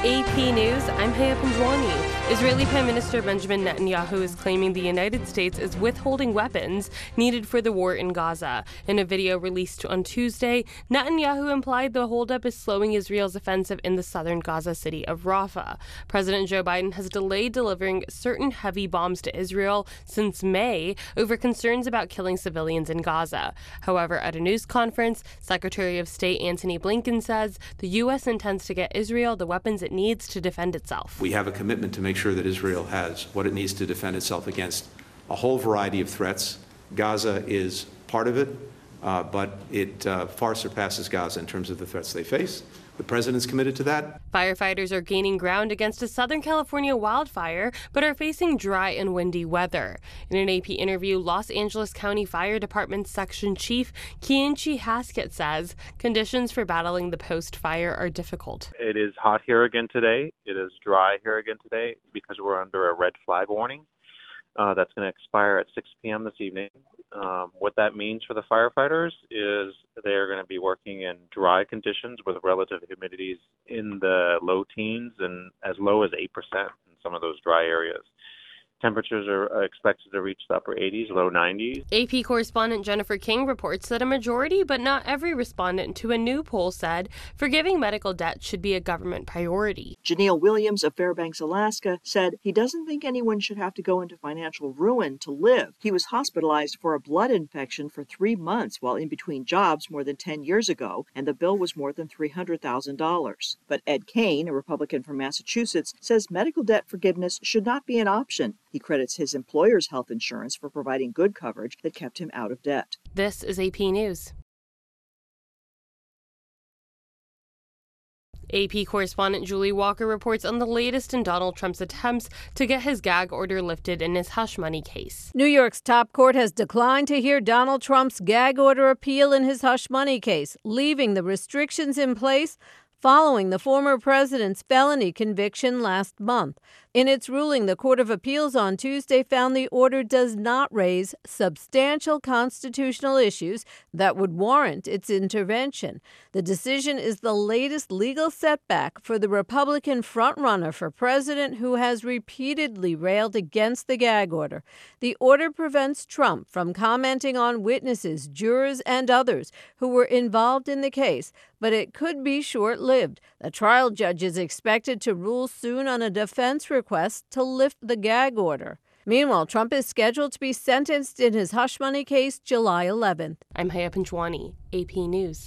AP News, I'm Haya Panjwani. Israeli Prime Minister Benjamin Netanyahu is claiming the United States is withholding weapons needed for the war in Gaza. In a video released on Tuesday, Netanyahu implied the holdup is slowing Israel's offensive in the southern Gaza city of Rafah. President Joe Biden has delayed delivering certain heavy bombs to Israel since May over concerns about killing civilians in Gaza. However, at a news conference, Secretary of State Antony Blinken says the U.S. intends to get Israel the weapons it needs to defend itself. We have a commitment to make sure that Israel has what it needs to defend itself against a whole variety of threats. Gaza is part of it, but it far surpasses Gaza in terms of the threats they face. The president's committed to that. Firefighters are gaining ground against a Southern California wildfire, but are facing dry and windy weather. In an AP interview, Los Angeles County Fire Department Section Chief Kianchi Haskett says conditions for battling the post-fire are difficult. It is hot here again today. It is dry here again today because we're under a red flag warning. That's going to expire at 6 p.m. this evening. What that means for the firefighters is they're going to be working in dry conditions with relative humidities in the low teens and as low as 8% in some of those dry areas. Temperatures are expected to reach the upper 80s, low 90s. AP correspondent Jennifer King reports that a majority, but not every respondent to a new poll said forgiving medical debt should be a government priority. Janelle Williams of Fairbanks, Alaska, said he doesn't think anyone should have to go into financial ruin to live. He was hospitalized for a blood infection for 3 months while in between jobs more than 10 years ago, and the bill was more than $300,000. But Ed Kane, a Republican from Massachusetts, says medical debt forgiveness should not be an option. He credits his employer's health insurance for providing good coverage that kept him out of debt. This is AP News. AP correspondent Julie Walker reports on the latest in Donald Trump's attempts to get his gag order lifted in his hush money case. New York's top court has declined to hear Donald Trump's gag order appeal in his hush money case, leaving the restrictions in place following the former president's felony conviction last month. In its ruling, the Court of Appeals on Tuesday found the order does not raise substantial constitutional issues that would warrant its intervention. The decision is the latest legal setback for the Republican frontrunner for president who has repeatedly railed against the gag order. The order prevents Trump from commenting on witnesses, jurors, and others who were involved in the case, but it could be short-lived. The trial judge is expected to rule soon on a defense request to lift the gag order. Meanwhile, Trump is scheduled to be sentenced in his hush money case July 11th. I'm Haya Panjwani, AP News.